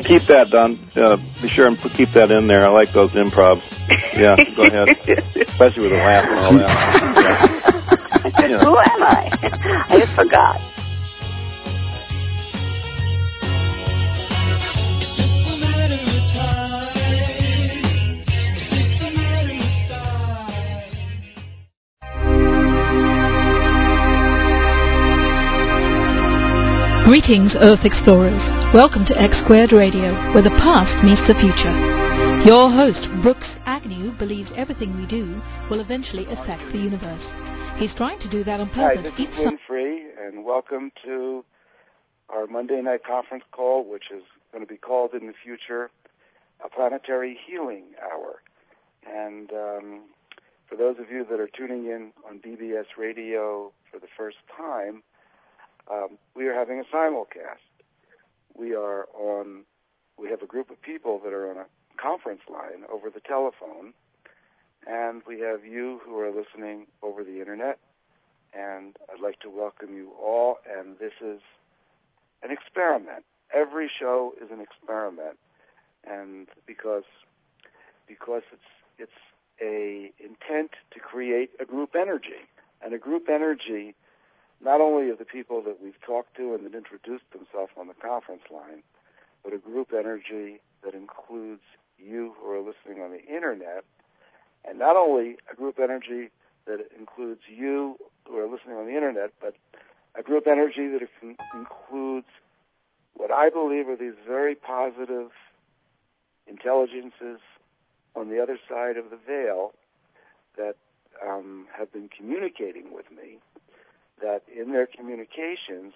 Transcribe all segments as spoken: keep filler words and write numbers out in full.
keep that, Don. Uh, be sure and keep that in there. I like those improvs. Yeah, go ahead. Especially with the laugh and all that. Yeah. Yeah. Who am I? I just forgot. Greetings, Earth Explorers. Welcome to X Squared Radio, where the past meets the future. Your host, Brooks Agnew, believes everything we do will eventually affect the universe. He's trying to do that on purpose. Hi, this is Winfrey, and welcome to our Monday night conference call, which is going to be called in the future a Planetary Healing Hour. And um, for those of you that are tuning in on B B S Radio for the first time, Um, we are having a simulcast. We are on, we have a group of people that are on a conference line over the telephone, and we have you who are listening over the internet, and I'd like to welcome you all, and this is an experiment. Every show is an experiment, and because, because it's, it's a intent to create a group energy, and a group energy not only of the people that we've talked to and that introduced themselves on the conference line, but a group energy that includes you who are listening on the internet, and not only a group energy that includes you who are listening on the internet, but a group energy that includes what I believe are these very positive intelligences on the other side of the veil that um, have been communicating with me, that in their communications,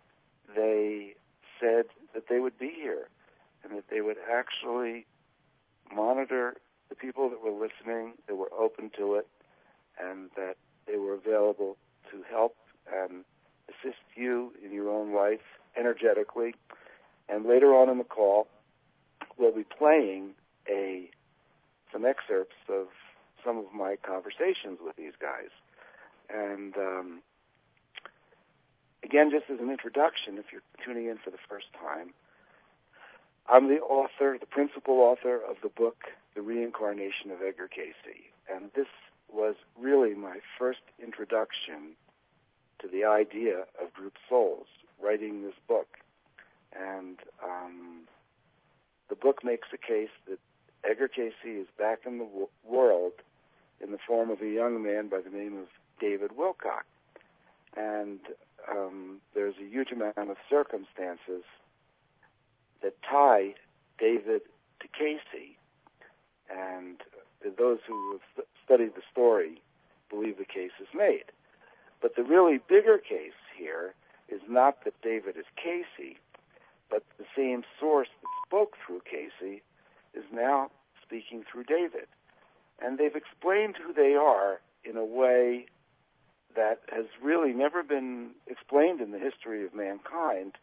they said that they would be here and that they would actually monitor the people that were listening, that were open to it, and that they were available to help and assist you in your own life energetically. And later on in the call, we'll be playing a some excerpts of some of my conversations with these guys. And um, Again, just as an introduction, if you're tuning in for the first time, I'm the author, the principal author of the book, The Reincarnation of Edgar Cayce. And this was really my first introduction to the idea of group souls, writing this book. And um, the book makes the case that Edgar Cayce is back in the w- world in the form of a young man by the name of David Wilcock. And um, there's a huge amount of circumstances that tie David to Cayce, and those who have studied the story believe the case is made. But the really bigger case here is not that David is Cayce, but the same source that spoke through Cayce is now speaking through David. And they've explained who they are in a way that has really never been explained in the history of mankind,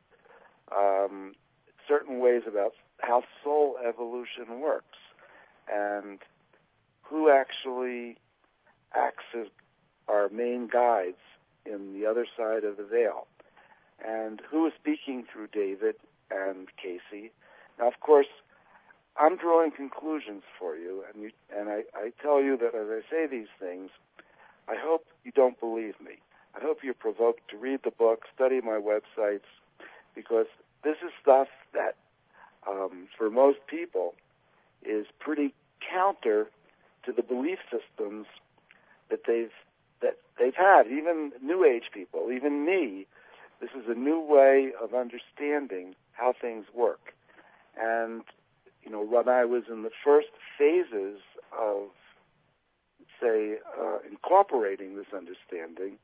um, certain ways about how soul evolution works and who actually acts as our main guides in the other side of the veil, and who is speaking through David and Cayce. Now, of course, I'm drawing conclusions for you, and, you, and I, I tell you that as I say these things, I hope you don't believe me. I hope you're provoked to read the book, study my websites, because this is stuff that, um, for most people, is pretty counter to the belief systems that they've that they've had. Even New Age people, even me, this is a new way of understanding how things work. And you know, when I was in the first phases of say, uh, incorporating this understanding,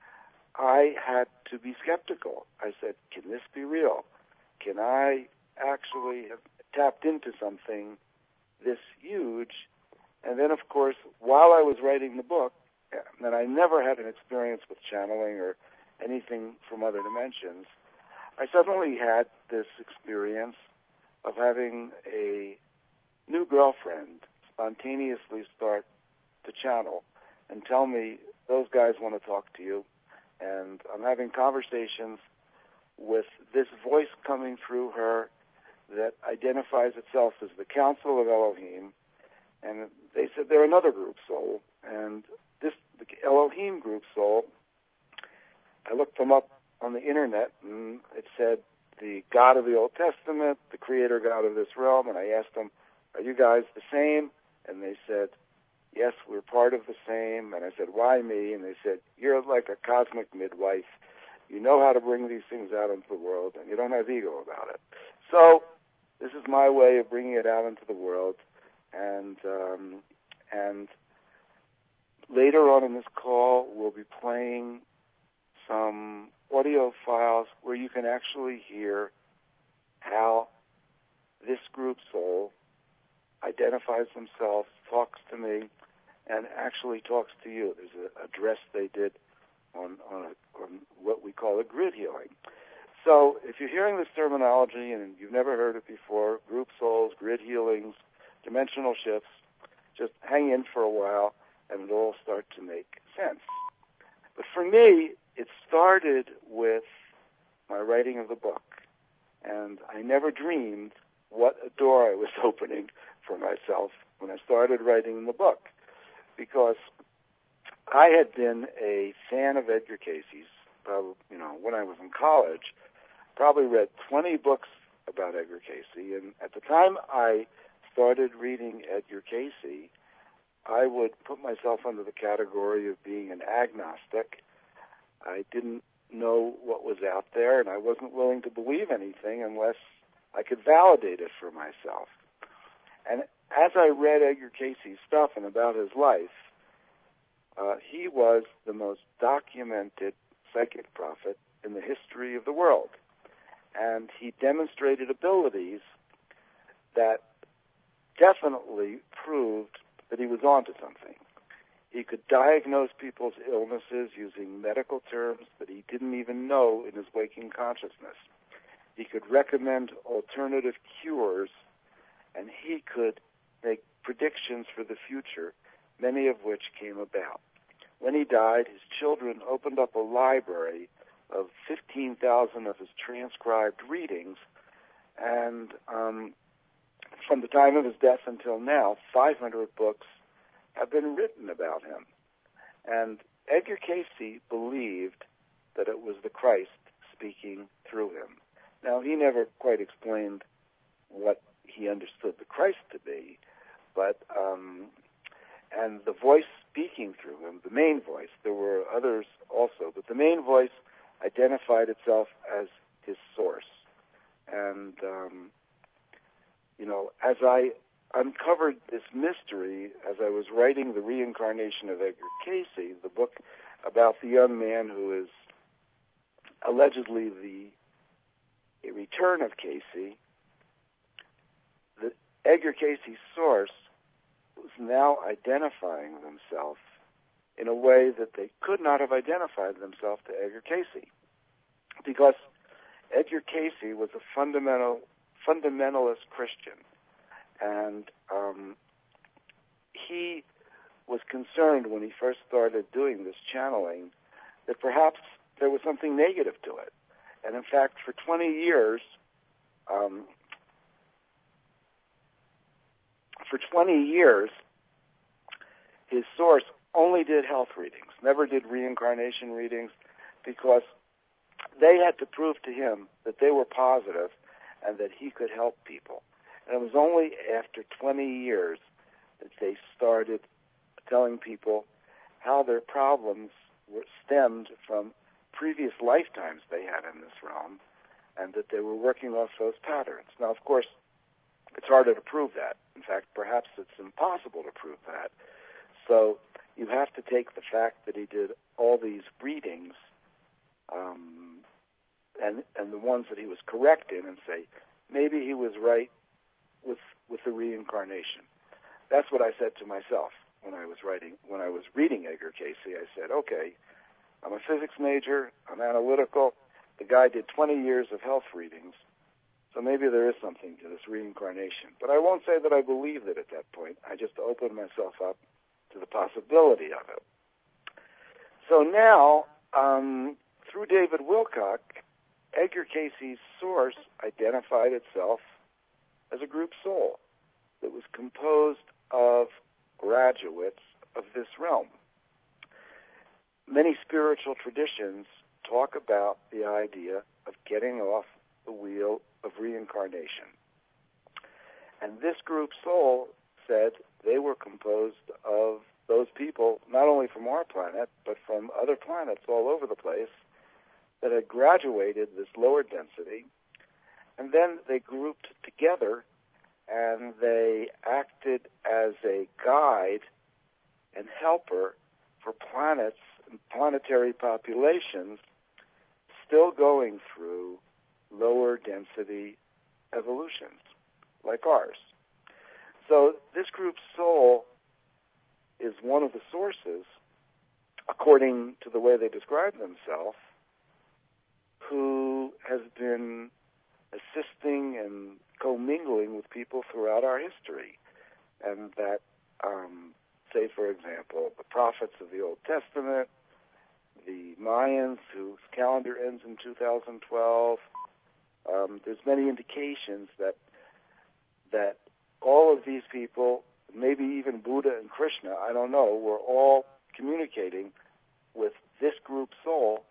I had to be skeptical. I said, can this be real? Can I actually have tapped into something this huge? And then, of course, while I was writing the book, and I never had an experience with channeling or anything from other dimensions, I suddenly had this experience of having a new girlfriend spontaneously start to channel and tell me, those guys want to talk to you. And I'm having conversations with this voice coming through her that identifies itself as the Council of Elohim, and they said they're another group soul, and this the Elohim group soul, I looked them up on the internet, and it said the God of the Old Testament, the creator God of this realm, and I asked them, are you guys the same? And they said, yes, we're part of the same. And I said, why me? And they said, you're like a cosmic midwife. You know how to bring these things out into the world, and you don't have ego about it. So this is my way of bringing it out into the world. And um, and later on in this call, we'll be playing some audio files where you can actually hear how this group soul identifies themselves, talks to me, and actually talks to you. There's an address they did on, on, a, on what we call a grid healing. So if you're hearing this terminology and you've never heard it before, group souls, grid healings, dimensional shifts, just hang in for a while and it'll all start to make sense. But for me, it started with my writing of the book, and I never dreamed what a door I was opening for myself when I started writing the book, because I had been a fan of Edgar Cayce's, probably, you know, when I was in college, probably read twenty books about Edgar Cayce, and at the time I started reading Edgar Cayce, I would put myself under the category of being an agnostic. I didn't know what was out there, and I wasn't willing to believe anything unless I could validate it for myself. And as I read Edgar Cayce's stuff and about his life, uh, he was the most documented psychic prophet in the history of the world. And he demonstrated abilities that definitely proved that he was onto something. He could diagnose people's illnesses using medical terms that he didn't even know in his waking consciousness. He could recommend alternative cures, and he could make predictions for the future, many of which came about. When he died, his children opened up a library of fifteen thousand of his transcribed readings, and um, from the time of his death until now, five hundred books have been written about him. And Edgar Cayce believed that it was the Christ speaking through him. Now, he never quite explained what he understood the Christ to be, but, um, and the voice speaking through him, the main voice, there were others also, but the main voice identified itself as his source. And, um, you know, as I uncovered this mystery as I was writing The Reincarnation of Edgar Cayce, the book about the young man who is allegedly the a return of Cayce, the Edgar Cayce's source was now identifying themselves in a way that they could not have identified themselves to Edgar Cayce, because Edgar Cayce was a fundamental fundamentalist Christian. And um, he was concerned when he first started doing this channeling that perhaps there was something negative to it. And in fact, for twenty years, um, for twenty years, his source only did health readings, never did reincarnation readings, because they had to prove to him that they were positive and that he could help people. And it was only after twenty years that they started telling people how their problems were stemmed from previous lifetimes they had in this realm, and that they were working off those patterns. Now, of course, it's harder to prove that. In fact, perhaps it's impossible to prove that. So you have to take the fact that he did all these readings um, and, and the ones that he was correct in and say, maybe he was right with with the reincarnation. That's what I said to myself when I was writing, when I was reading Edgar Cayce. I said, okay, I'm a physics major, I'm analytical, the guy did twenty years of health readings, so maybe there is something to this reincarnation. But I won't say that I believed it at that point. I just opened myself up to the possibility of it. So now, um, through David Wilcock, Edgar Cayce's source identified itself group soul that was composed of graduates of this realm. Many spiritual traditions talk about the idea of getting off the wheel of reincarnation. And this group soul said they were composed of those people, not only from our planet, but from other planets all over the place, that had graduated this lower density, and then they grouped together and they acted as a guide and helper for planets and planetary populations still going through lower density evolutions like ours. So this group soul is one of the sources, according to the way they describe themselves, who has been assisting and commingling with people throughout our history. And that, um, say, for example, the prophets of the Old Testament, the Mayans, whose calendar ends in two thousand twelve, um, there's many indications that that all of these people, maybe even Buddha and Krishna, I don't know, were all communicating with this group soul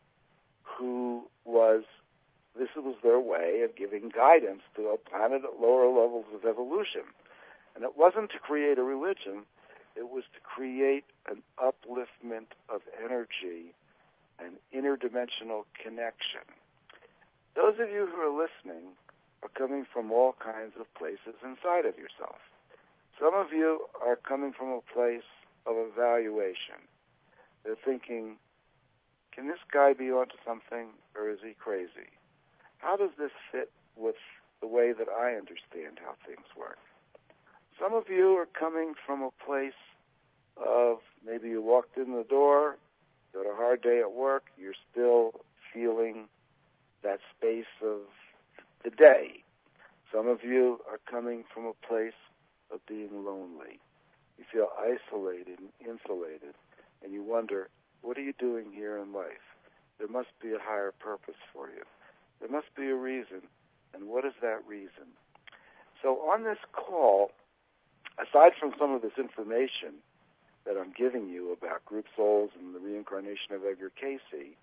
who was, this was their way of giving guidance to a planet at lower levels of evolution. And it wasn't to create a religion, it was to create an upliftment of energy, an interdimensional connection. Those of you who are listening are coming from all kinds of places inside of yourself. Some of you are coming from a place of evaluation. They're thinking, can this guy be onto something, or is he crazy? How does this fit with the way that I understand how things work? Some of you are coming from a place of maybe you walked in the door, you had a hard day at work, you're still feeling that space of the day. Some of you are coming from a place of being lonely. You feel isolated and insulated, and you wonder, what are you doing here in life? There must be a higher purpose for you. There must be a reason, and what is that reason? So on this call, aside from some of this information that I'm giving you about group souls and the reincarnation of Edgar Cayce,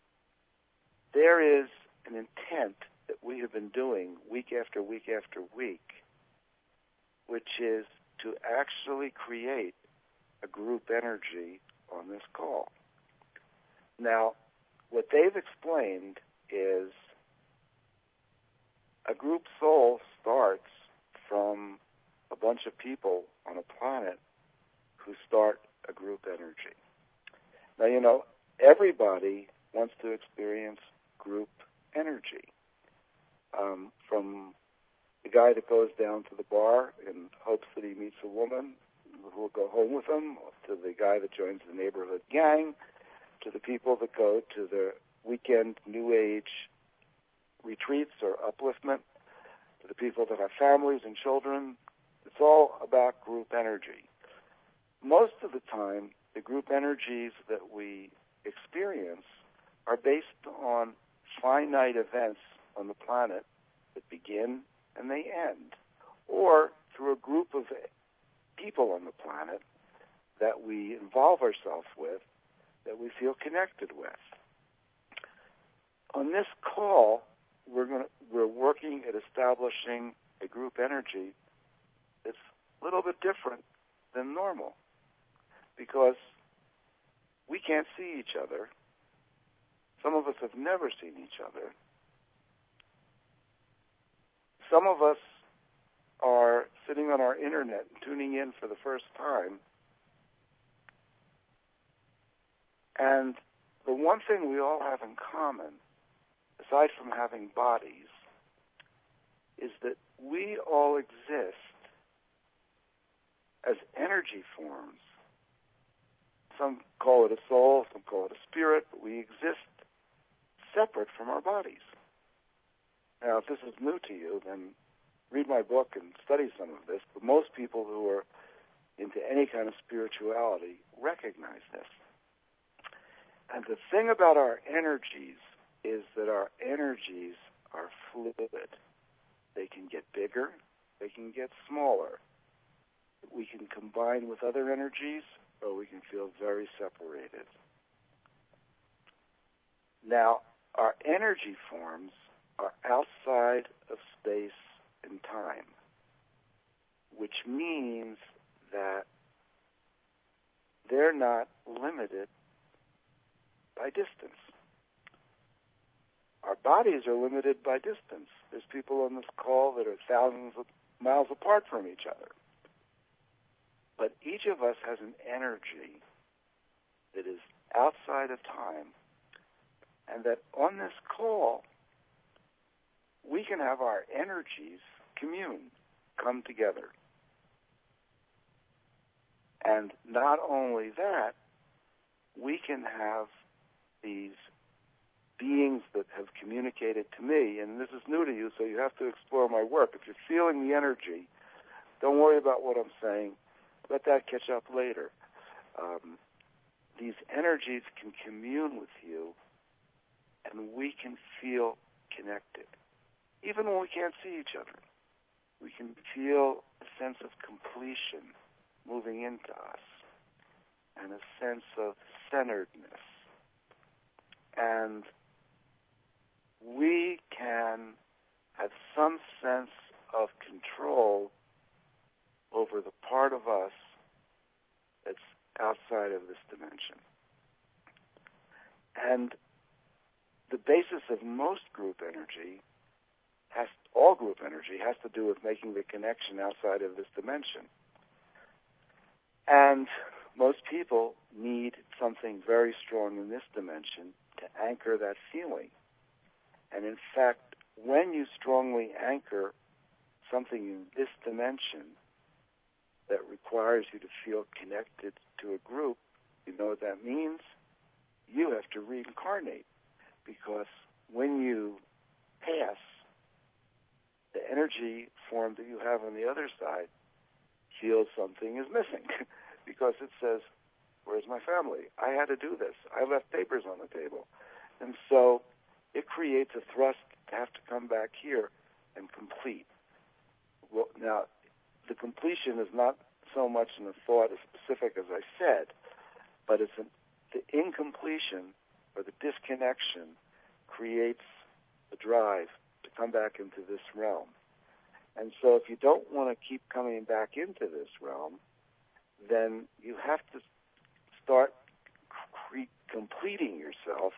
there is an intent that we have been doing week after week after week, which is to actually create a group energy on this call. Now, what they've explained is a group soul starts from a bunch of people on a planet who start a group energy. Now, you know, everybody wants to experience group energy. Um, from the guy that goes down to the bar in hopes that he meets a woman who will go home with him, to the guy that joins the neighborhood gang, to the people that go to the weekend New Age retreats or upliftment, to the people that have families and children. It's all about group energy. Most of the time, the group energies that we experience are based on finite events on the planet that begin and they end, or through a group of people on the planet that we involve ourselves with, that we feel connected with. On this call, we're going to, we're working at establishing a group energy that's a little bit different than normal, because we can't see each other. Some of us have never seen each other. Some of us are sitting on our internet and tuning in for the first time. And the one thing we all have in common, aside from having bodies, is that we all exist as energy forms. Some call it a soul, some call it a spirit, but we exist separate from our bodies. Now, if this is new to you, then read my book and study some of this, but most people who are into any kind of spirituality recognize this. And the thing about our energies is that our energies are fluid. They can get bigger, They can get smaller. We can combine with other energies, or we can feel very separated. Now, our energy forms are outside of space and time, which means that they're not limited by distance. Our bodies are limited by distance. There's people on this call that are thousands of miles apart from each other. But each of us has an energy that is outside of time, and that on this call, we can have our energies commune, come together. And not only that, we can have these beings that have communicated to me, and this is new to you, so you have to explore my work. If you're feeling the energy, don't worry about what I'm saying. Let that catch up later. Um, these energies can commune with you, and we can feel connected. Even when we can't see each other, we can feel a sense of completion moving into us, and a sense of centeredness. And we can have some sense of control over the part of us that's outside of this dimension. And the basis of most group energy, has all group energy, has to do with making the connection outside of this dimension. And most people need something very strong in this dimension to anchor that feeling. And in fact, when you strongly anchor something in this dimension that requires you to feel connected to a group, you know what that means? You have to reincarnate, because when you pass, the energy form that you have on the other side feels something is missing, because it says, where's my family? I had to do this. I left papers on the table. And so it creates a thrust to have to come back here and complete. Well, now, the completion is not so much in the thought as specific as I said, but it's an, the incompletion or the disconnection creates the drive to come back into this realm. And so if you don't want to keep coming back into this realm, then you have to start cre- completing yourself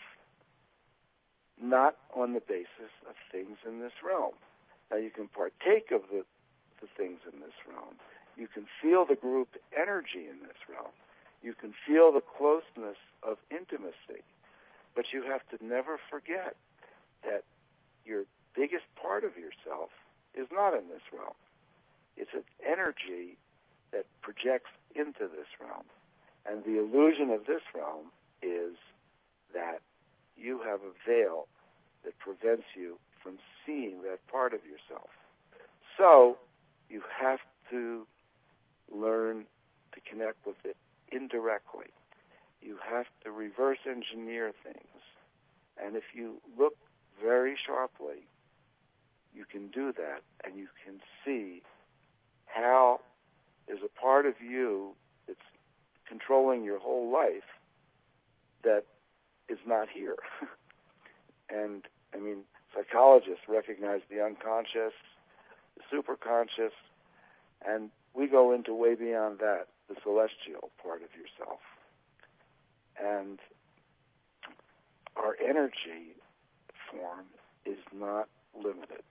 not on the basis of things in this realm. Now you can partake of the, the things in this realm. You can feel the group energy in this realm. You can feel the closeness of intimacy. But you have to never forget that your biggest part of yourself is not in this realm. It's an energy that projects into this realm. And the illusion of this realm is that you have a veil that prevents you from seeing that part of yourself. So you have to learn to connect with it indirectly. You have to reverse engineer things. And if you look very sharply, you can do that, and you can see how there's a part of you that's controlling your whole life that is not here. And, I mean, psychologists recognize the unconscious, the superconscious, and we go into way beyond that, the celestial part of yourself. And our energy form is not limited.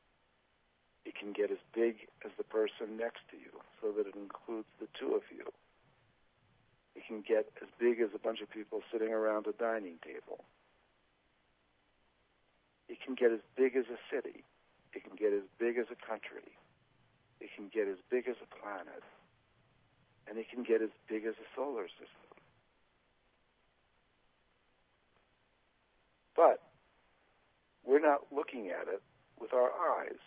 It can get as big as the person next to you, so that it includes the two of you. It can get as big as a bunch of people sitting around a dining table. It can get as big as a city. It can get as big as a country. It can get as big as a planet. And it can get as big as a solar system. But we're not looking at it with our eyes,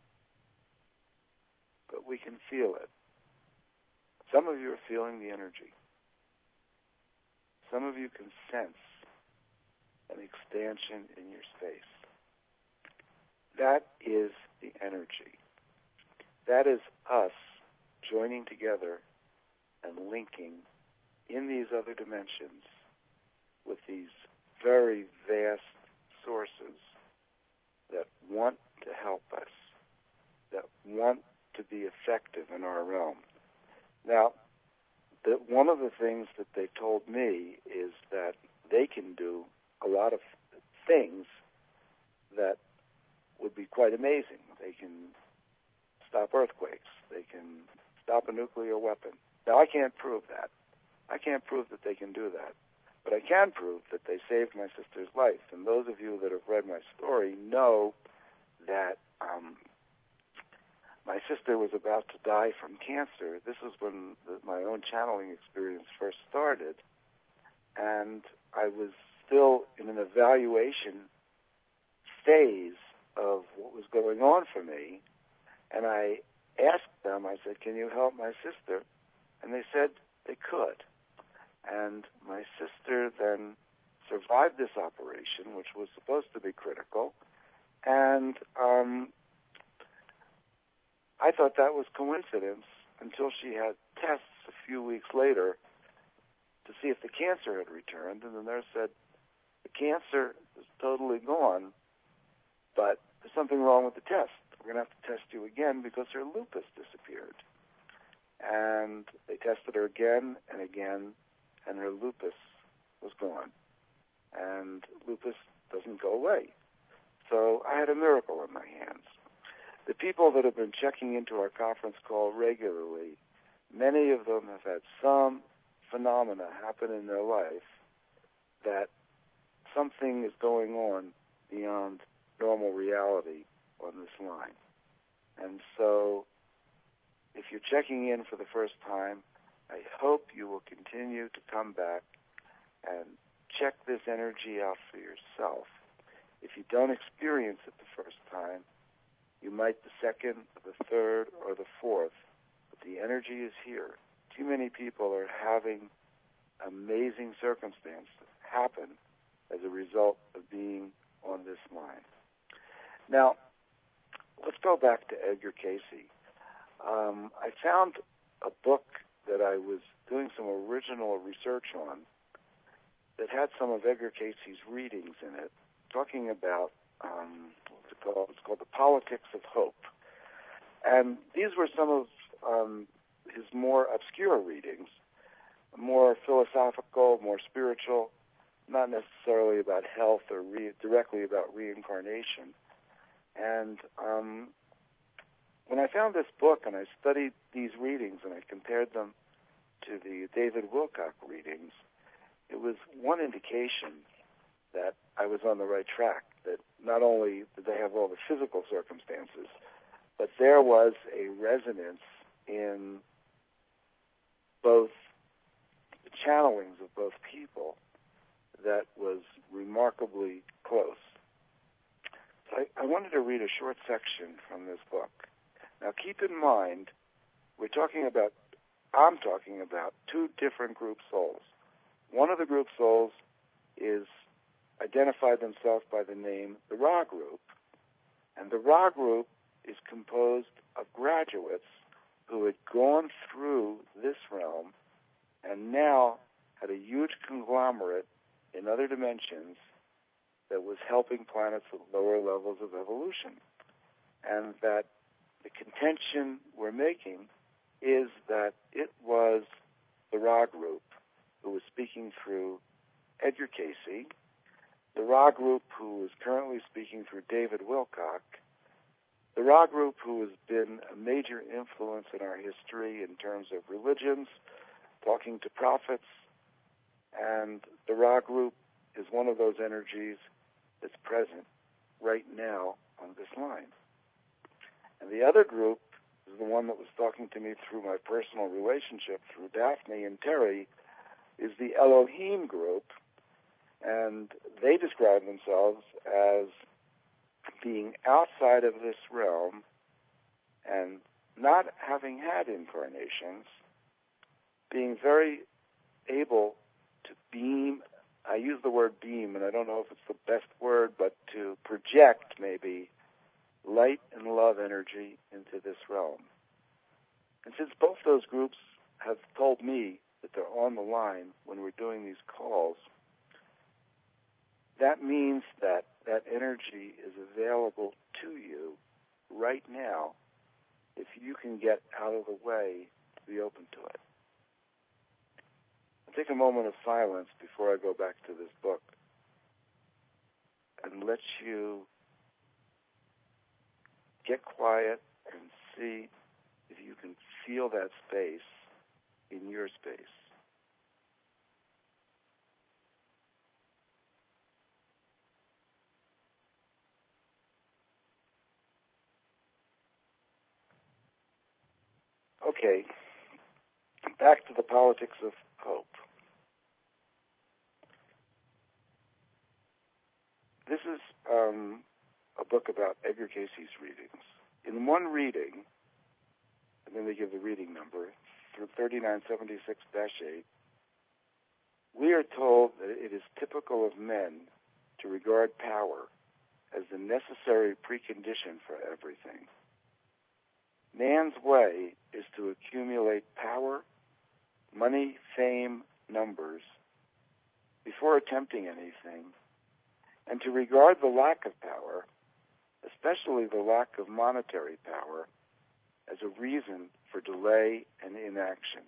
but we can feel it. Some of you are feeling the energy. Some of you can sense an expansion in your space. That is the energy. that is us joining together and linking in these other dimensions with these very vast sources that want to help us, that want to be effective in our realm. Now, the, one of the things that they told me is that they can do a lot of things that would be quite amazing. They can stop earthquakes. They can stop a nuclear weapon. Now, I can't prove that. I can't prove that they can do that. But I can prove that they saved my sister's life. And those of you that have read my story know that um, my sister was about to die from cancer. This was when the, my own channeling experience first started. And I was still in an evaluation phase of what was going on for me. And I asked them, I said, can you help my sister? And they said they could. And my sister then survived this operation, which was supposed to be critical. And um, I thought that was coincidence until she had tests a few weeks later to see if the cancer had returned. And the nurse said, the cancer is totally gone, but there's something wrong with the test. We're going to have to test you again because her lupus disappeared. And they tested her again and again, and her lupus was gone. And lupus doesn't go away. So I had a miracle in my hands. The people that have been checking into our conference call regularly, many of them have had some phenomena happen in their life that something is going on beyond normal reality on this line. And so if you're checking in for the first time, I hope you will continue to come back and check this energy out for yourself. If you don't experience it the first time, you might the second, or the third, or the fourth, but the energy is here. Too many people are having amazing circumstances happen as a result of being on this line. Now, let's go back to Edgar Cayce. Um, I found a book that I was doing some original research on that had some of Edgar Cayce's readings in it, talking about, um, what's it called? It's called The Politics of Hope. And these were some of um, his more obscure readings, more philosophical, more spiritual, not necessarily about health or re- directly about reincarnation. And um, when I found this book and I studied these readings and I compared them to the David Wilcock readings, it was one indication that I was on the right track, that not only did they have all the physical circumstances, but there was a resonance in both the channelings of both people that was remarkably close. So I, I wanted to read a short section from this book. Now keep in mind, we're talking about, I'm talking about two different group souls. One of the group souls is identified themselves by the name the Ra group, and the Ra group is composed of graduates who had gone through this realm and now had a huge conglomerate in other dimensions that was helping planets with lower levels of evolution. And that the contention we're making is that it was the Ra group who was speaking through Edgar Cayce, the Ra group who is currently speaking through David Wilcock, the Ra group who has been a major influence in our history in terms of religions, talking to prophets, and the Ra group is one of those energies that's present right now on this line. And the other group is the one that was talking to me through my personal relationship through Daphne and Terry, is the Elohim group, and they describe themselves as being outside of this realm and not having had incarnations, being very able to beam, I use the word beam, and I don't know if it's the best word, but to project maybe light and love energy into this realm. And since both those groups have told me that they're on the line when we're doing these calls, that means that that energy is available to you right now if you can get out of the way to be open to it. I'll take a moment of silence before I go back to this book and let you get quiet and see if you can feel that space in your space. Okay, back to the politics of hope. This is um, a book about Edgar Cayce's readings. In one reading, and then they give the reading number, through thirty-nine seventy-six dash eight, we are told that it is typical of men to regard power as the necessary precondition for everything. Man's way is to accumulate power, money, fame, numbers, before attempting anything, and to regard the lack of power, especially the lack of monetary power, as a reason for delay and inaction.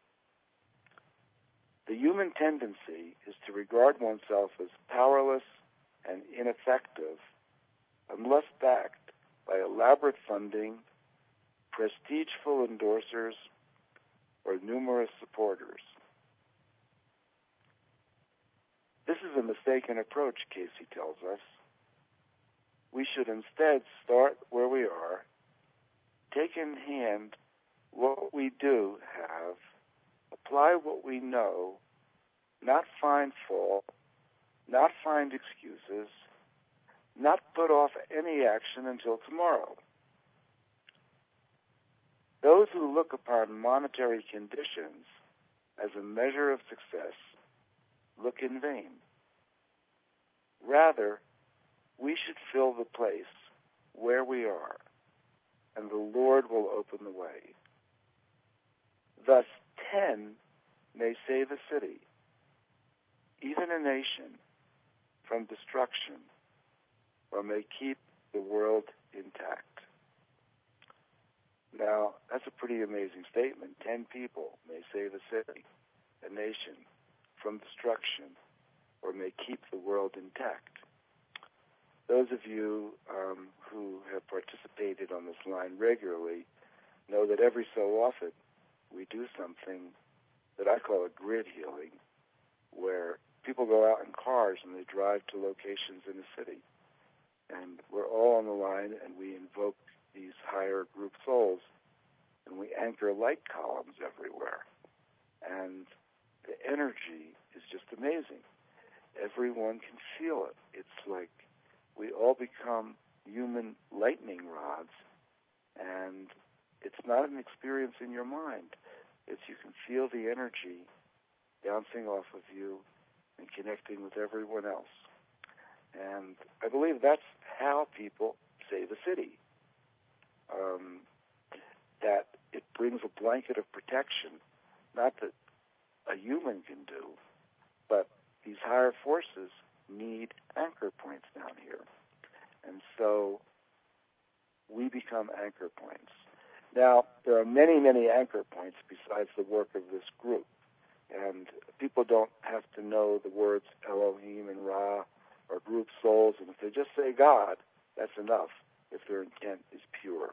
The human tendency is to regard oneself as powerless and ineffective unless backed by elaborate funding, prestigeful endorsers, or numerous supporters. This is a mistaken approach, Cayce tells us. We should instead start where we are, take in hand what we do have, apply what we know, not find fault, not find excuses, not put off any action until tomorrow. Those who look upon monetary conditions as a measure of success look in vain. Rather, we should fill the place where we are, and the Lord will open the way. Thus, ten may save a city, even a nation, from destruction, or may keep the world intact. Now, that's a pretty amazing statement. Ten people may save a city, a nation, from destruction, or may keep the world intact. Those of you um, who have participated on this line regularly know that every so often we do something that I call a grid healing, where people go out in cars and they drive to locations in the city. And we're all on the line, and we invoke these higher group souls, and we anchor light columns everywhere. And the energy is just amazing. Everyone can feel it. It's like we all become human lightning rods, and it's not an experience in your mind. It's you can feel the energy bouncing off of you and connecting with everyone else. And I believe that's how people save a city. Um, that it brings a blanket of protection, not that a human can do, but these higher forces need anchor points down here. And so we become anchor points. Now, there are many, many anchor points besides the work of this group. And people don't have to know the words Elohim and Ra or group souls. And if they just say God, that's enough if their intent is pure.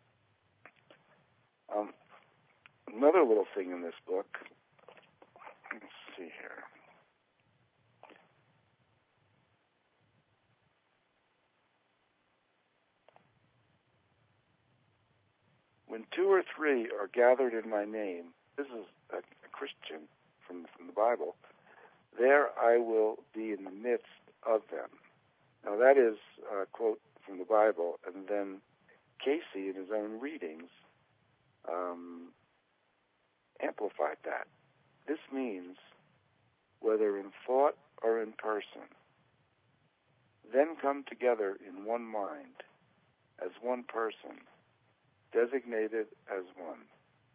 Um, another little thing in this book, let's see here. When two or three are gathered in my name, this is a, a Christian from, from the Bible, there I will be in the midst of them. Now that is a quote from the Bible, and then Cayce in his own readings um, amplified that. This means whether in thought or in person, then come together in one mind, as one person, designated as one.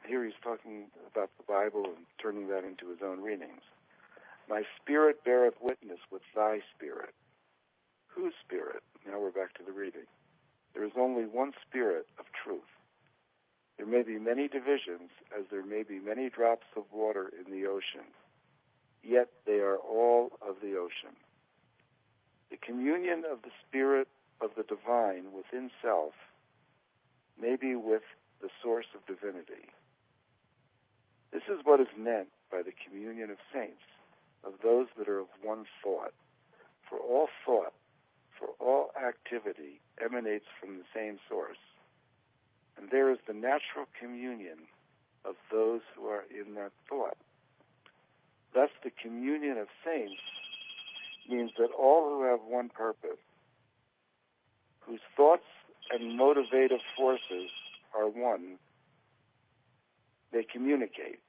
here he's talking about the Bible and turning that into his own readings. My spirit beareth witness with thy spirit. Whose spirit? Now we're back to the reading. There is only one spirit of truth. There may be many divisions, as there may be many drops of water in the ocean, yet they are all of the ocean. The communion of the spirit of the divine within self may be with the source of divinity. This is what is meant by the communion of saints, of those that are of one thought. For all thought, for all activity emanates from the same source. And there is the natural communion of those who are in that thought. Thus, the communion of saints means that all who have one purpose, whose thoughts and motivative forces are one, they communicate.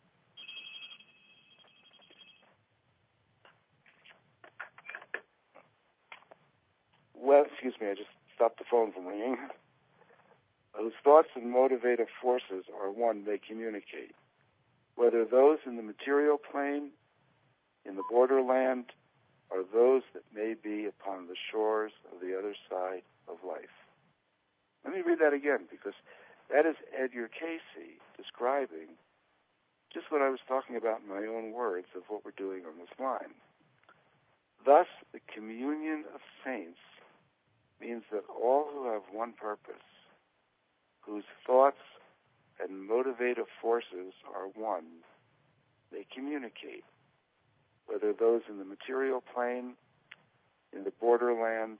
Well, excuse me, I just stopped the phone from ringing. Whose thoughts and motivative forces are one, they communicate. Whether those in the material plane, in the borderland, or those that may be upon the shores of the other side of life. Let me read that again, because that is Edgar Cayce describing just what I was talking about in my own words of what we're doing on this line. Thus, the communion of saints means that all who have one purpose, whose thoughts and motivative forces are one, they communicate, whether those in the material plane, in the borderland,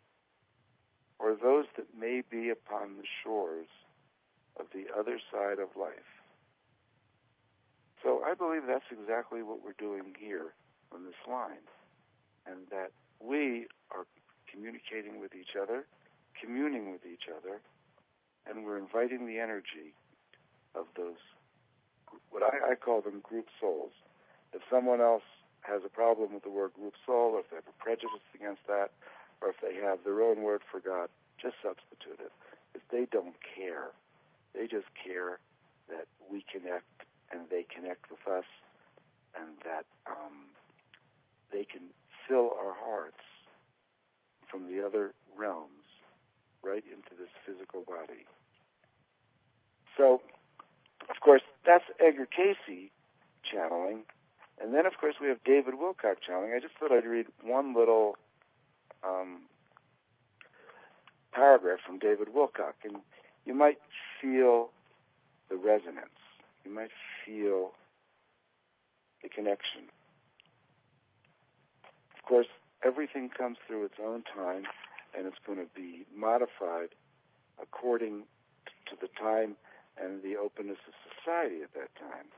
or those that may be upon the shores of the other side of life. So I believe that's exactly what we're doing here on this line, and that we are communicating with each other, communing with each other, and we're inviting the energy of those, what I, I call them group souls. If someone else has a problem with the word group soul, or if they have a prejudice against that, or if they have their own word for God, just substitute it. If they don't care, they just care that we connect and they connect with us, and that um, they can fill our hearts from the other realms right into this physical body. So, of course, that's Edgar Cayce channeling. And then, of course, we have David Wilcock channeling. I just thought I'd read one little um, paragraph from David Wilcock, and you might feel the resonance. You might feel the connection. Of course, everything comes through its own time, and it's going to be modified according to the time and the openness of society at that time.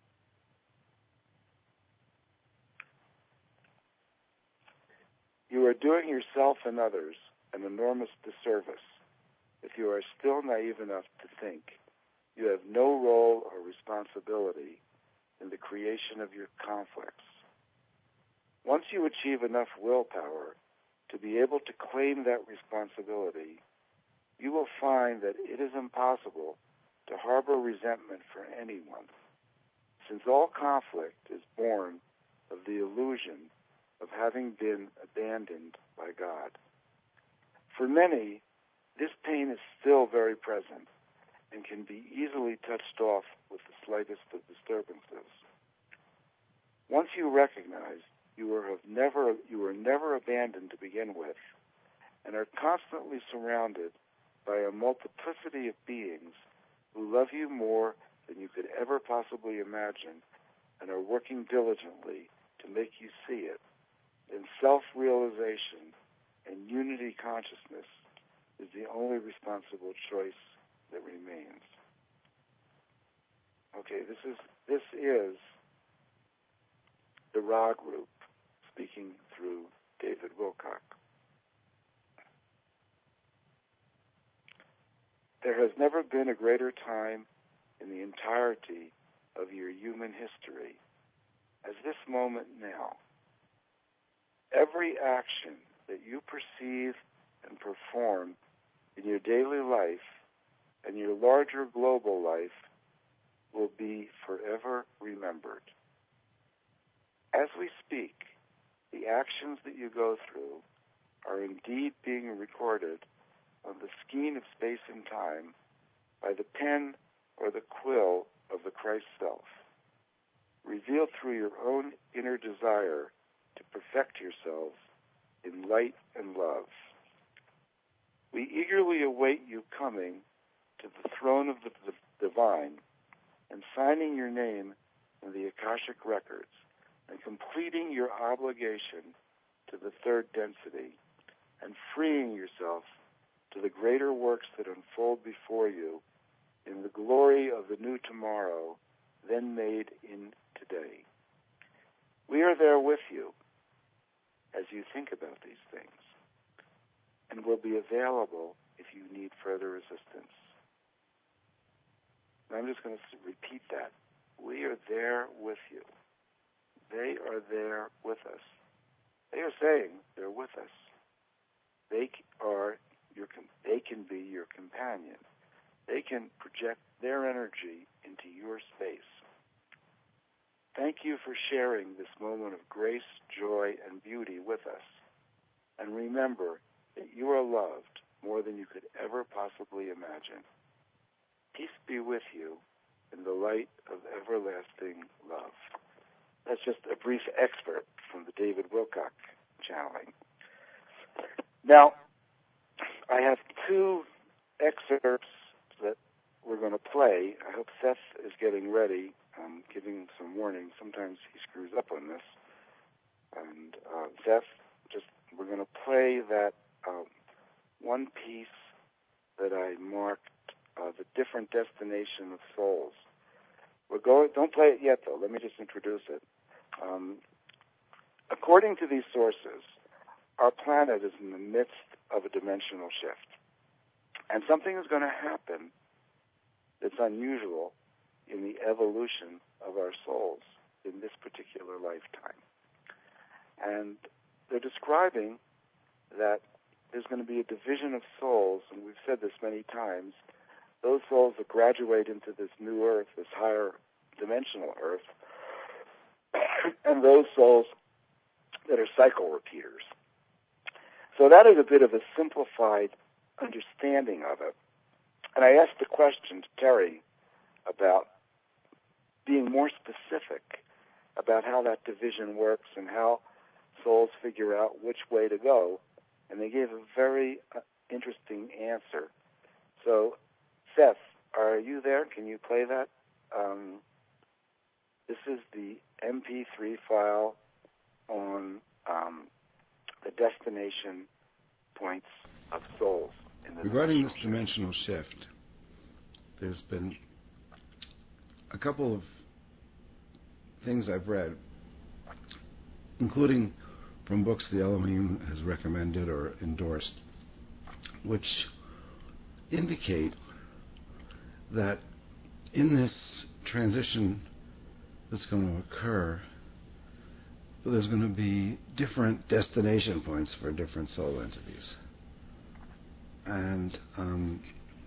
You are doing yourself and others an enormous disservice if you are still naive enough to think you have no role or responsibility in the creation of your conflicts. Once you achieve enough willpower to be able to claim that responsibility, you will find that it is impossible to harbor resentment for anyone, since all conflict is born of the illusion of having been abandoned by God. For many, this pain is still very present and can be easily touched off with the slightest of disturbances. Once you recognize you were have never you were never abandoned to begin with, and are constantly surrounded by a multiplicity of beings who love you more than you could ever possibly imagine and are working diligently to make you see it, then self-realization and unity consciousness is the only responsible choice that remains. Okay, this is this is the Ra group speaking through David Wilcock. There has never been a greater time in the entirety of your human history as this moment now. Every action that you perceive and perform in your daily life and your larger global life will be forever remembered. As we speak, the actions that you go through are indeed being recorded on the skein of space and time by the pen or the quill of the Christ self, revealed through your own inner desire to perfect yourselves in light and love. We eagerly await you coming to the throne of the, the divine and signing your name in the Akashic records and completing your obligation to the third density and freeing yourself to the greater works that unfold before you in the glory of the new tomorrow then made in today. We are there with you as you think about these things and will be available if you need further assistance. And I'm just going to repeat that. We are there with you. They are there with us. They are saying they're with us. They are your. They can be your companion. They can project their energy into your space. Thank you for sharing this moment of grace, joy, and beauty with us. And remember that you are loved more than you could ever possibly imagine. Peace be with you in the light of everlasting love. That's just a brief excerpt from the David Wilcock channeling. Now, I have two excerpts that we're going to play. I hope Seth is getting ready. I'm giving some warning. Sometimes he screws up on this. And uh, Seth, just we're going to play that um, one piece that I marked, uh, the different destination of souls. We're going. Don't play it yet, though. Let me just introduce it. Um, according to these sources, our planet is in the midst of a dimensional shift. And something is going to happen that's unusual in the evolution of our souls in this particular lifetime. And they're describing that there's going to be a division of souls, and we've said this many times, those souls that graduate into this new earth, this higher dimensional earth, and those souls that are cycle repeaters. So that is a bit of a simplified understanding of it. And I asked the question to Terry about being more specific about how that division works and how souls figure out which way to go. And they gave a very uh, interesting answer. So, Seth, are you there? Can you play that? Um, this is the M P three file on um, the destination points of souls. In the Regarding this dimensional shift, there's been a couple of things I've read, including from books the Elohim has recommended or endorsed, which indicate that in this transition that's going to occur, there's going to be different destination points for different soul entities. And um,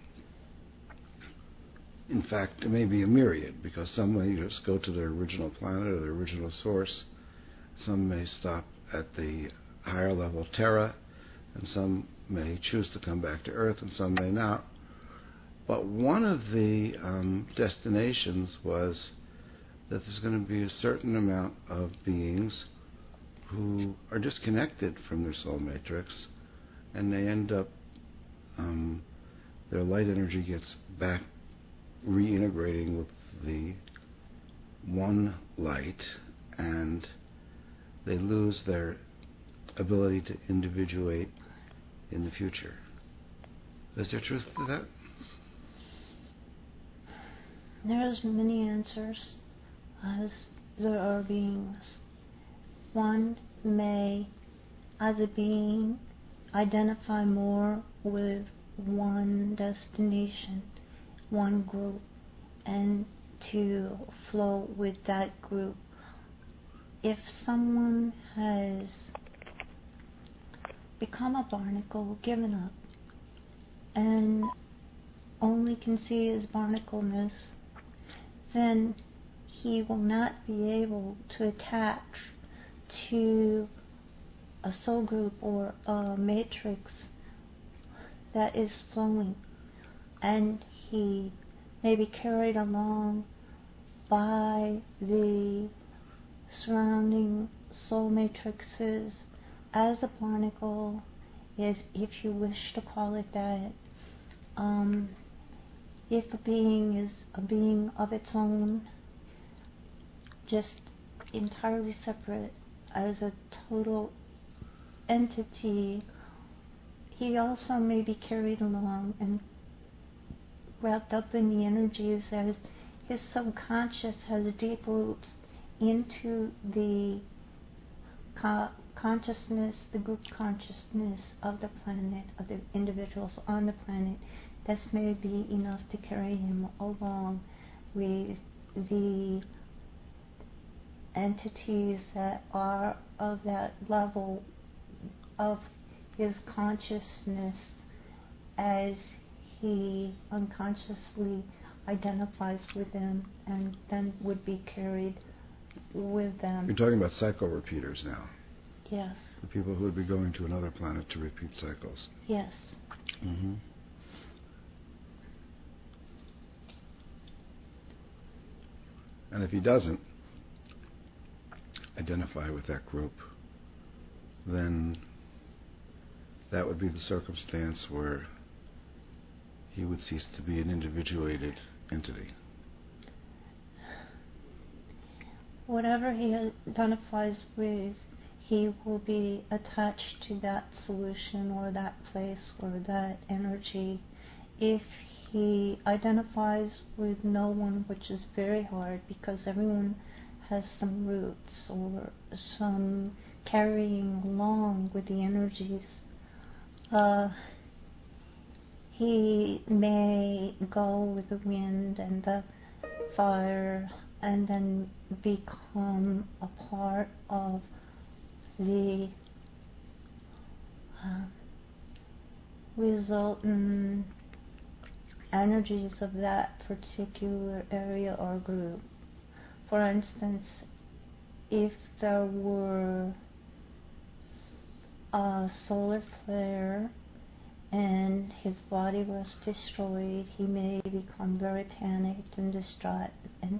in fact, it may be a myriad, because some may just go to their original planet or their original source. Some may stop at the higher level Terra, and some may choose to come back to Earth, and some may not. But one of the um, destinations was that there's going to be a certain amount of beings who are disconnected from their soul matrix, and they end up, um, their light energy gets back reintegrating with the one light, and they lose their ability to individuate in the future. Is there truth to that? There's many answers, as there are beings. One may, as a being, identify more with one destination, one group, and to flow with that group. If someone has become a barnacle, given up, and only can see his barnacleness, then he will not be able to attach to a soul group or a matrix that is flowing, and he may be carried along by the surrounding soul matrices as a barnacle, if, if you wish to call it that. Um, if a being is a being of its own, just entirely separate as a total entity, he also may be carried along and wrapped up in the energies as his subconscious has deep roots into the co- consciousness, the group consciousness of the planet, of the individuals on the planet. This may be enough to carry him along with the entities that are of that level of his consciousness as he unconsciously identifies with them and then would be carried with them. You're talking about cycle repeaters now. Yes. The people who would be going to another planet to repeat cycles. Yes. Mm-hmm. And if he doesn't identify with that group, then that would be the circumstance where he would cease to be an individuated entity. Whatever he identifies with, he will be attached to that solution or that place or that energy. If he identifies with no one, which is very hard because everyone has some roots or some carrying along with the energies, uh, he may go with the wind and the fire and then become a part of the uh, resultant energies of that particular area or group. For instance, if there were a solar flare and his body was destroyed, he may become very panicked and distraught and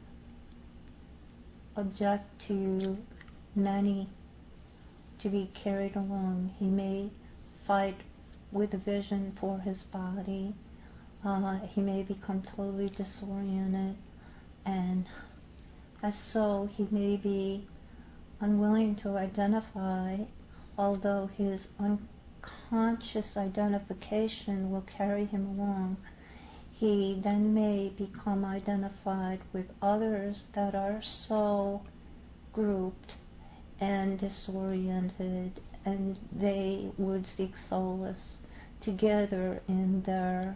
object to Nani to be carried along. He may fight with a vision for his body. Uh, he may become totally disoriented, and as so he may be unwilling to identify, although his unconscious identification will carry him along. He then may become identified with others that are so grouped and disoriented, and they would seek solace together in their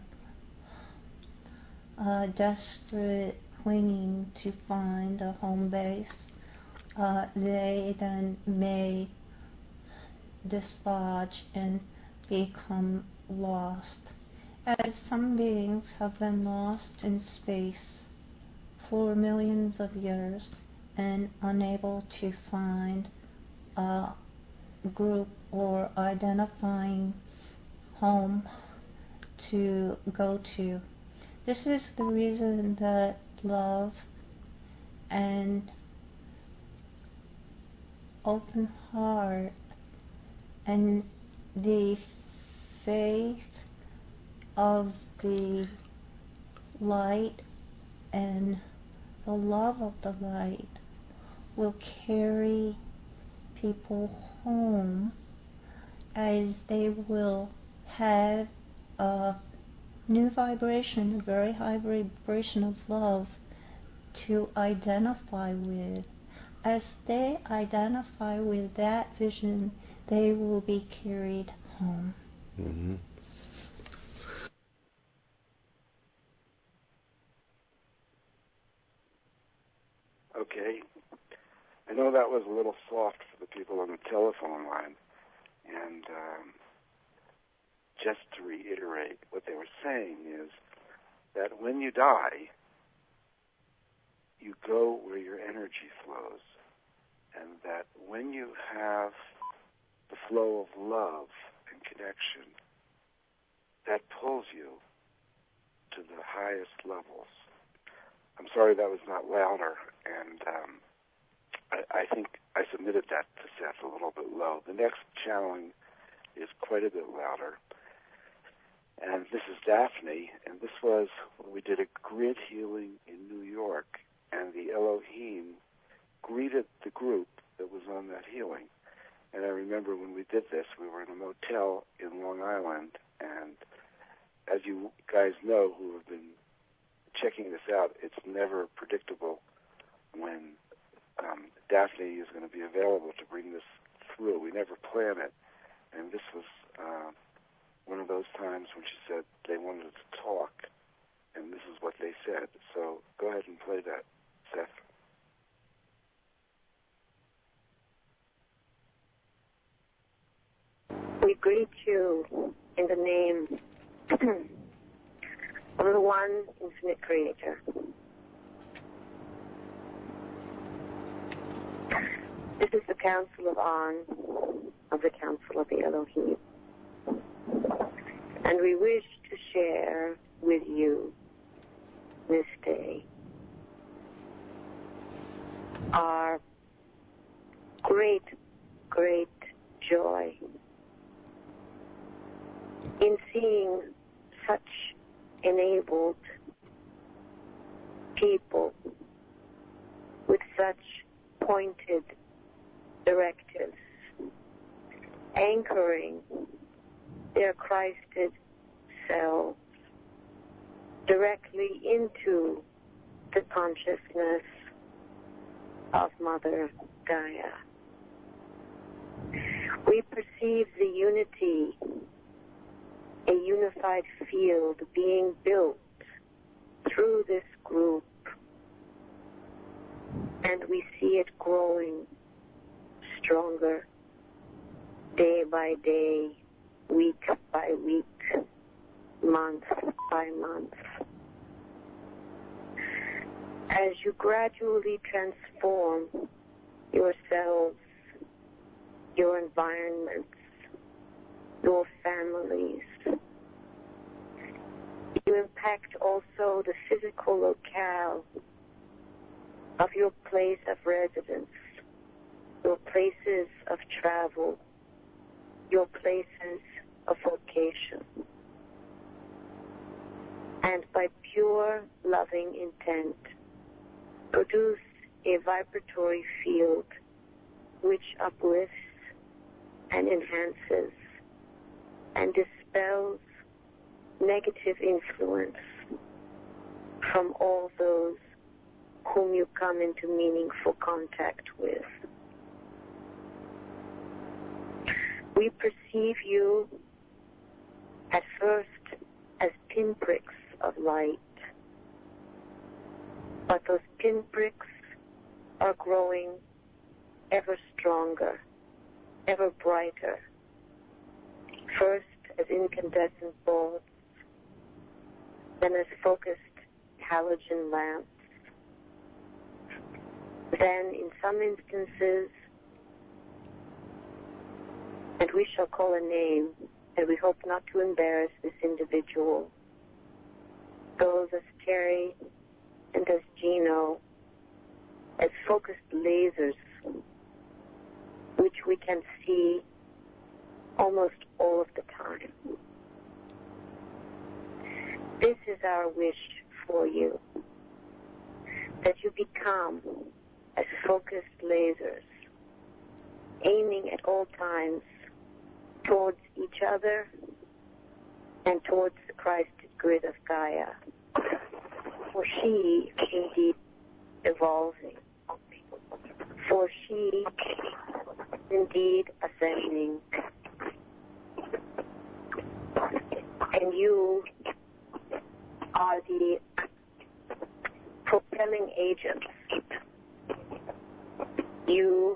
uh, desperate clinging to find a home base. Uh, they then may dislodge and become lost, as some beings have been lost in space for millions of years and unable to find a group or identifying home to go to. This is the reason that love and open heart and the faith of the light and the love of the light will carry people home, as they will have a new vibration, a very high vibration of love to identify with. As they identify with that vision, they will be carried home. Mm-hmm. Okay. I know that was a little soft for the people on the telephone line. And um, just to reiterate, what they were saying is that when you die, you go where your energy flows, and that when you have the flow of love and connection, that pulls you to the highest levels. I'm sorry that was not louder, and um, I, I think I submitted that to Seth a little bit low. The next channeling is quite a bit louder. And this is Daphne, and this was when we did a grid healing in New York, and the Elohim greeted the group that was on that healing. And I remember when we did this, we were in a motel in Long Island, and as you guys know who have been checking this out, it's never predictable when um, Daphne is going to be available to bring this through. We never plan it, and this was uh, one of those times when she said they wanted to talk, and this is what they said. So go ahead and play that, Seth. We greet you in the name of the one infinite creator. This is the Council of On of the Council of the Elohim. And we wish to share with you this day our great, great joy in seeing such enabled people with such pointed directives, anchoring their Christed selves directly into the consciousness of Mother Gaia. We perceive the unity, a unified field being built through this group, and we see it growing stronger day by day, week by week, month by month. As you gradually transform yourselves, your environments, your families, you impact also the physical locale of your place of residence, your places of travel, your places of vocation. And by pure loving intent, produce a vibratory field which uplifts and enhances and dispels negative influence from all those whom you come into meaningful contact with. We perceive you at first as pinpricks of light, but those pinpricks are growing ever stronger, ever brighter, first as incandescent bulbs, then as focused halogen lamps, then in some instances, and we shall call a name, and we hope not to embarrass this individual, those as Terry and as Gino, as focused lasers, which we can see almost all of the time. This is our wish for you, that you become as focused lasers, aiming at all times towards each other and towards the Christed grid of Gaia, for she is indeed evolving, for she is indeed ascending, and you are the propelling agents. You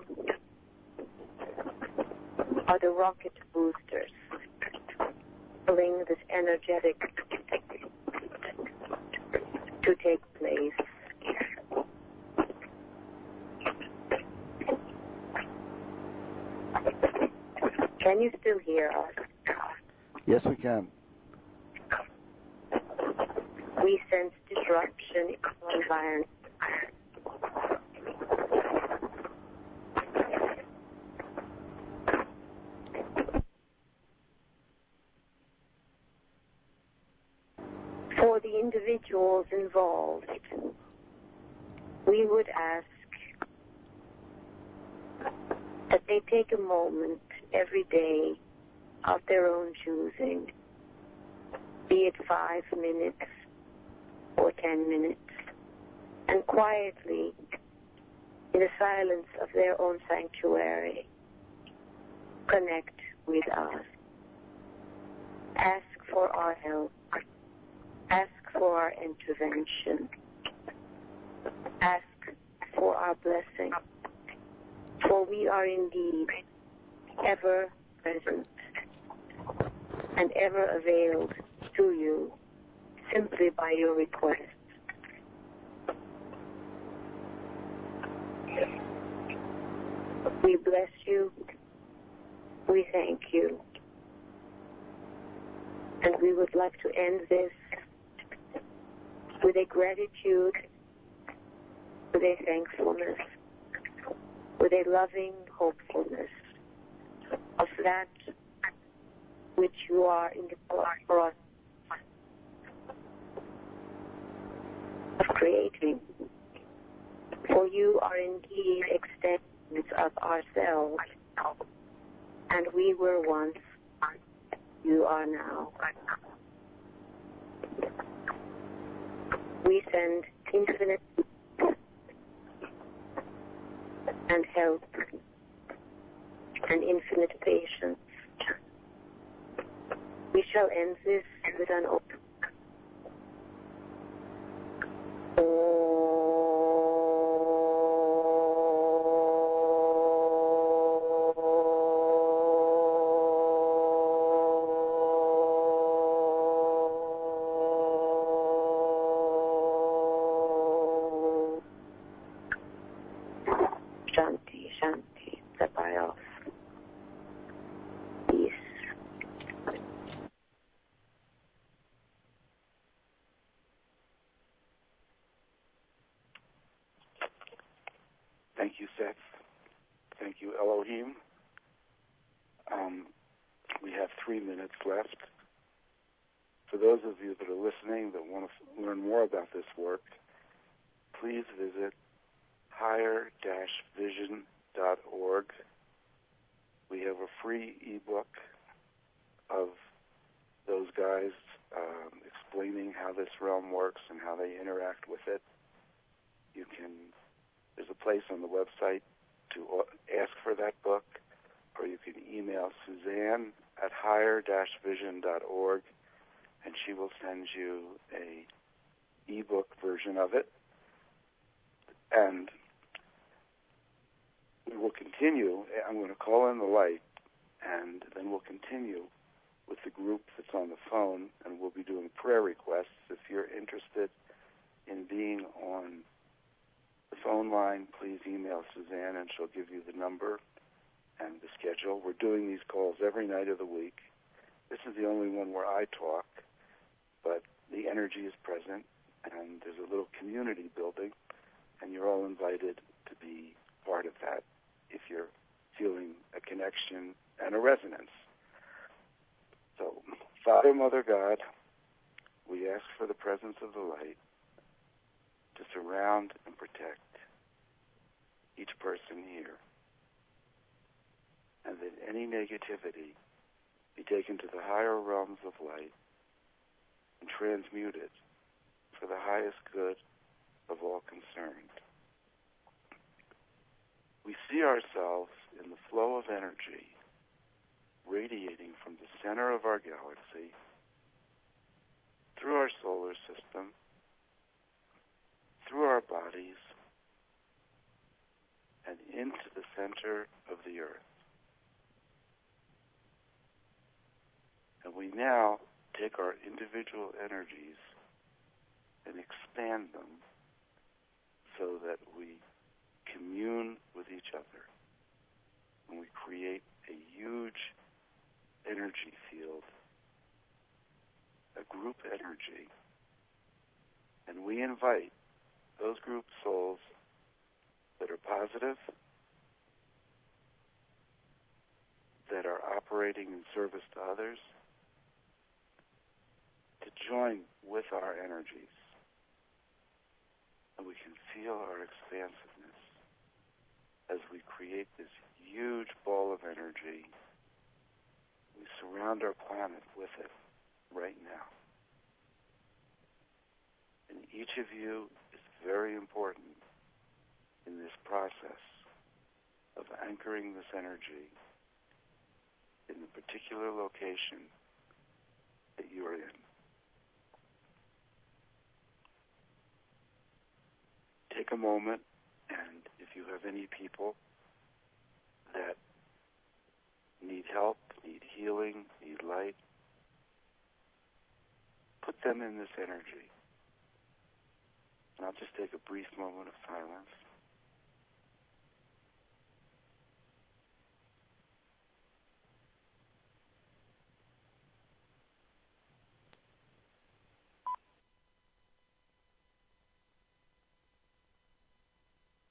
are the rocket boosters, pulling this energetic to take place. Can you still hear us? Yes, we can. We sense disruption in our environment. For the individuals involved, we would ask that they take a moment every day of their own choosing, be it five minutes or ten minutes, and quietly, in the silence of their own sanctuary, connect with us. Ask for our help. Ask for our intervention. Ask for our blessing. For we are indeed ever present and ever availed to you simply by your request. We bless you. We thank you. And we would like to end this with a gratitude, with a thankfulness, with a loving hopefulness of that which you are in the process of creating. For you are indeed extensions of ourselves, and we were once, you are now. We send infinite and help and infinite patience. We shall end this with an open. Shanti, Shanti, Sabayoff. Peace. Thank you, Seth. Thank you, Elohim. Um, we have three minutes left. For those of you that are listening that want to learn more about this work, please visit higher dash vision dot org. We have a free ebook of those guys um, explaining how this realm works and how they interact with it. You can, there's a place on the website to ask for that book, or you can email Suzanne at higher dash vision dot org, and she will send you a ebook version of it. And we will continue. I'm going to call in the light, and then we'll continue with the group that's on the phone, and we'll be doing prayer requests. If you're interested in being on the phone line, please email Suzanne, and she'll give you the number and the schedule. We're doing these calls every night of the week. This is the only one where I talk, but the energy is present, and there's a little community building, and you're all invited to be part of that if you're feeling a connection and a resonance. So, Father, Mother, God, we ask for the presence of the light to surround and protect each person here, and that any negativity be taken to the higher realms of light and transmuted for the highest good of all concerned. We see ourselves in the flow of energy radiating from the center of our galaxy through our solar system, through our bodies, and into the center of the earth. And we now take our individual energies and expand them so that we commune with each other, and we create a huge energy field, a group energy, and we invite those group souls that are positive, that are operating in service to others, to join with our energies. And we can feel our expansiveness as we create this huge ball of energy. We surround our planet with it right now. And each of you is very important in this process of anchoring this energy in the particular location that you are in. Take a moment, and if you have any people that need help, need healing, need light, put them in this energy. And I'll just take a brief moment of silence.